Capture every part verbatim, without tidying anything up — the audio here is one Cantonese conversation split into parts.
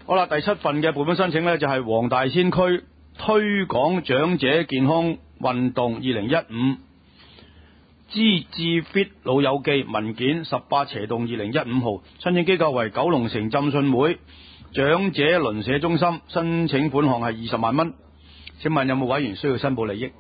好啦，第七份嘅撥款申請呢，就係黃大仙區推廣長者健康運動二零一五資智 fit 老友記文件十八斜洞二零一五號，申請機構為九龍城浸信會長者鄰舍中心，申請款項係二十萬蚊。請問有冇委員需要申報利益？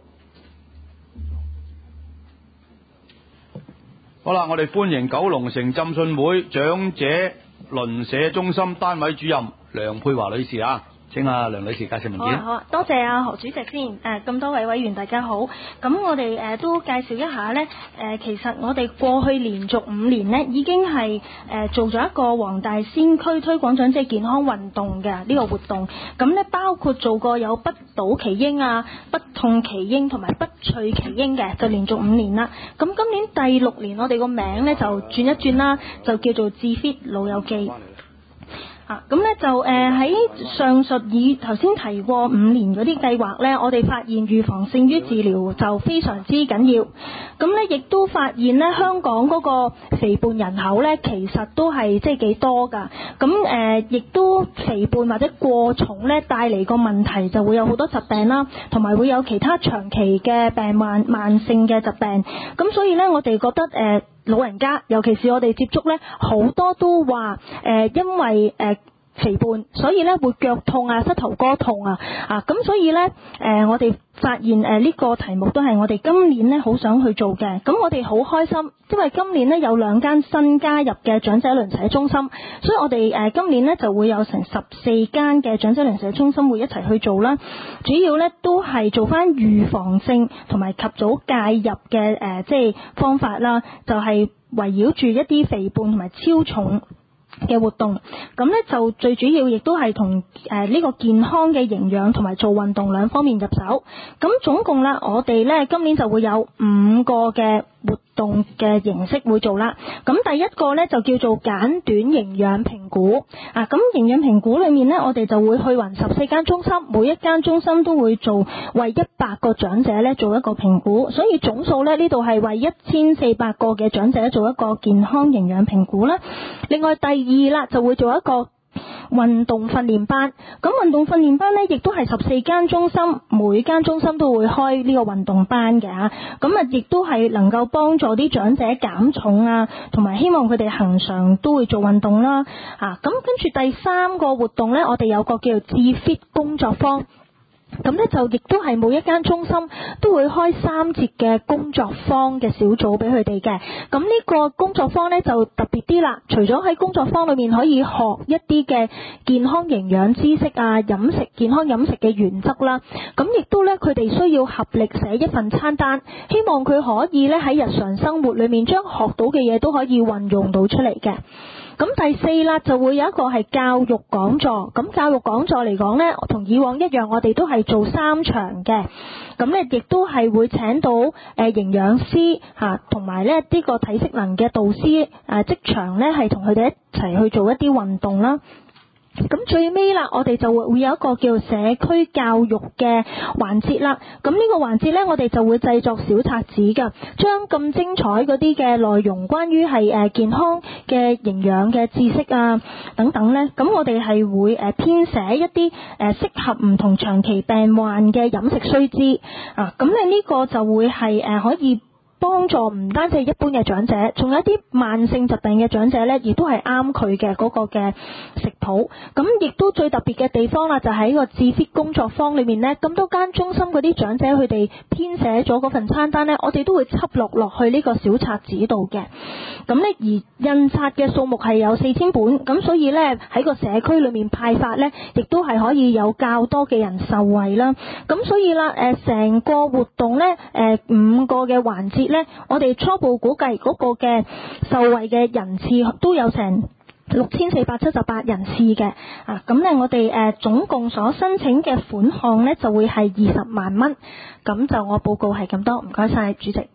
好啦，我哋歡迎九龍城浸信會長者鄰舍中心單位主任梁佩華女士啊，請阿梁女士介紹文件。 好啊，好啊，多謝啊何主席先。誒、呃，咁多位委員大家好。咁我哋誒、呃、都介紹一下呢。誒、呃，其實我哋過去連續五年呢已經係誒、呃、做咗一個黃大仙區推廣長者健康運動嘅呢個活動。咁呢包括做過有不倒耆嬰啊、不痛耆嬰同埋不脆耆嬰嘅，就連續五年啦。咁今年第六年我哋個名呢就轉一轉啦，就叫做智 fit 老友記。啊，咁咧就誒喺、呃、上述以頭先提過五年嗰啲計劃咧，我哋發現預防勝於治療就非常之緊要。咁咧亦都發現咧，香港嗰個肥胖人口咧，其實都係即係幾多㗎。咁誒亦都肥胖或者過重咧，帶嚟個問題就會有好多疾病啦，同埋會有其他長期嘅病患、慢性嘅疾病。咁所以咧，我哋覺得誒。呃老人家，尤其是我哋接觸呢，好多都話誒、呃，因為誒、呃、肥胖，所以呢會腳痛啊、膝頭哥痛啊，啊咁所以呢，誒、呃，我哋發現誒呢、呃這個題目都係我哋今年呢好想去做嘅。咁我哋好開心，因為今年呢有兩間新加入嘅長者鄰舍中心，所以我哋誒、呃、今年呢就會有成十四間嘅長者鄰舍中心會一齊去做啦。主要呢都係做翻預防性同埋及早介入嘅誒、呃，即係方法啦，就係、是。圍繞住一啲肥胖同埋超重嘅活動，咁呢就最主要亦都係同誒呢個健康嘅營養同埋做運動兩方面入手。咁總共呢，我哋呢今年就會有五個嘅活動嘅形式會做啦。咁第一個呢就叫做簡短營養評估啊。咁營養評估裏面呢，我哋就會去勻十四間中心，每一間中心都會做為一百個長者呢做一個評估，所以總數呢，呢度係為一千四百個嘅長者做一個健康營養評估啦。另外第二啦，就會做一個運動訓練班。咁運動訓練班呢，亦都係十四間中心，每間中心都會開呢個運動班嘅吓。咁啊，亦都係能夠幫助啲長者減重啊，同埋希望佢哋恒常都會做運動啦。啊，咁跟住第三個活動呢，我哋有個叫做智 fit 工作坊。咁呢就亦都係每一間中心都會開三節嘅工作坊嘅小組俾佢哋嘅。咁呢個工作坊呢就特別啲啦，除咗喺工作坊裏面可以學一啲嘅健康營養知識啊、飲食健康飲食嘅原則啦，咁亦都呢，佢哋需要合力寫一份餐單，希望佢可以呢喺日常生活裏面將學到嘅嘢都可以運用到出嚟嘅。咁第四啦，就會有一個係教育講座。咁教育講座嚟講呢，同以往一樣，我哋都係做三場嘅。咁呢亦都係會請到誒營養師嚇，同埋呢呢個體適能嘅導師誒即場呢係同佢哋一齊去做一啲運動啦。咁最尾啦，我哋就會會有一個叫社區教育嘅環節啦。咁呢個環節呢，我哋就會製作小冊子㗎，將咁精彩嗰啲嘅內容，關於係誒健康嘅營養嘅知識啊等等呢，咁我哋係會誒編寫一啲誒適合唔同長期病患嘅飲食須知啊。咁你呢個就會係誒可以幫助唔單止係一般嘅長者，仲有一啲慢性疾病嘅長者呢，亦都係啱佢嘅嗰個嘅食譜。咁亦都最特別嘅地方啦，就喺個智 fit 工作坊裏面呢，咁多間中心嗰啲長者佢哋編寫咗嗰份餐單呢，我哋都會輯落落去呢個小冊子度嘅。咁呢而印刷嘅數目係有四千本，咁所以呢，喺個社區裏面派發呢，亦都係可以有較多嘅人受惠啦。咁所以啦，誒成個活動呢，誒五個嘅環節呢，我哋初步估計嗰個嘅受惠嘅人次都有成六千四百七十八人次嘅。啊，咁呢我哋誒總共所申請嘅款項呢，就會係二十萬蚊。咁就我報告係咁多，唔該晒主席。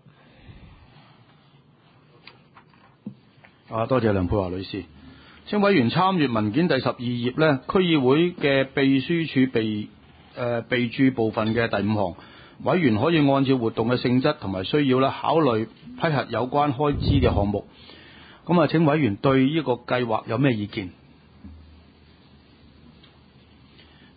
啊，多謝梁佩華女士。請委員參閱文件第十二頁呢，區議會嘅秘書處備誒、呃、備註部分嘅第五項。委員可以按照活動嘅性質同埋需要咧，考慮批核有關開支嘅項目。咁啊，請委員對呢個計劃有咩意見？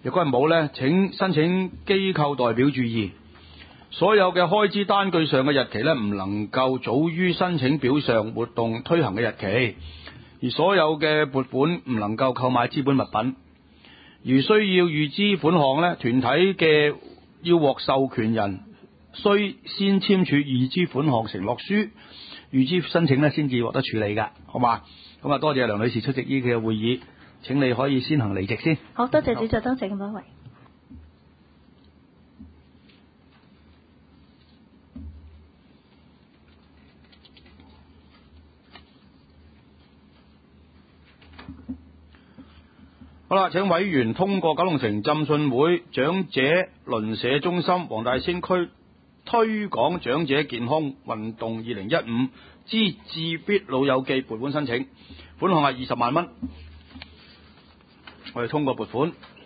如果係冇呢，請申請機構代表注意，所有嘅開支單據上嘅日期呢，唔能夠早於申請表上活動推行嘅日期，而所有嘅撥款唔能夠購買資本物品。如需要預支款項呢，團體嘅要獲授權人須先簽署預支款項承諾書，預支申請呢先至獲得處理㗎，好嘛？咁啊，多謝梁女士出席呢個嘅會議，請你可以先行離席先。 好，多謝主席，多謝咁多位。 好啦，請委員通過九龍城浸信會長者鄰舍中心黃大仙區推廣長者健康運動二零一五之智 fit 老友記撥款申請，款項係二十萬蚊。我哋通過撥款。